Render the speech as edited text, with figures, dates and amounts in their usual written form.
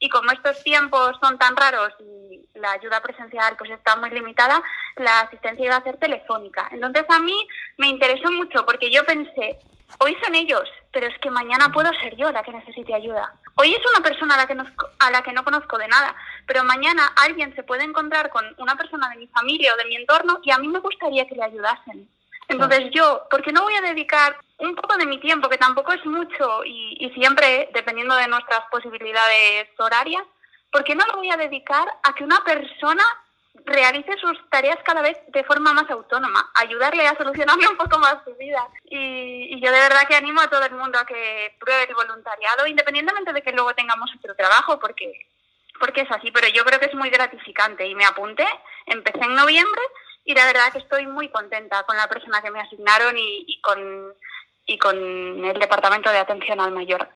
y como estos tiempos son tan raros y la ayuda presencial pues está muy limitada, la asistencia iba a ser telefónica. Entonces a mí me interesó mucho porque yo pensé, hoy son ellos, pero es que mañana puedo ser yo la que necesite ayuda. Hoy es una persona a la que no conozco de nada, pero mañana alguien se puede encontrar con una persona de mi familia o de mi entorno y a mí me gustaría que le ayudasen. Entonces yo, ¿por qué no voy a dedicar un poco de mi tiempo, que tampoco es mucho y siempre dependiendo de nuestras posibilidades horarias, ¿por qué no lo voy a dedicar a que una persona realice sus tareas cada vez de forma más autónoma, ayudarle a solucionarle un poco más su vida? Y yo de verdad que animo a todo el mundo a que pruebe el voluntariado, independientemente de que luego tengamos otro trabajo, porque es así, pero yo creo que es muy gratificante y me apunté, empecé en noviembre y la verdad que estoy muy contenta con la persona que me asignaron y con el Departamento de Atención al Mayor.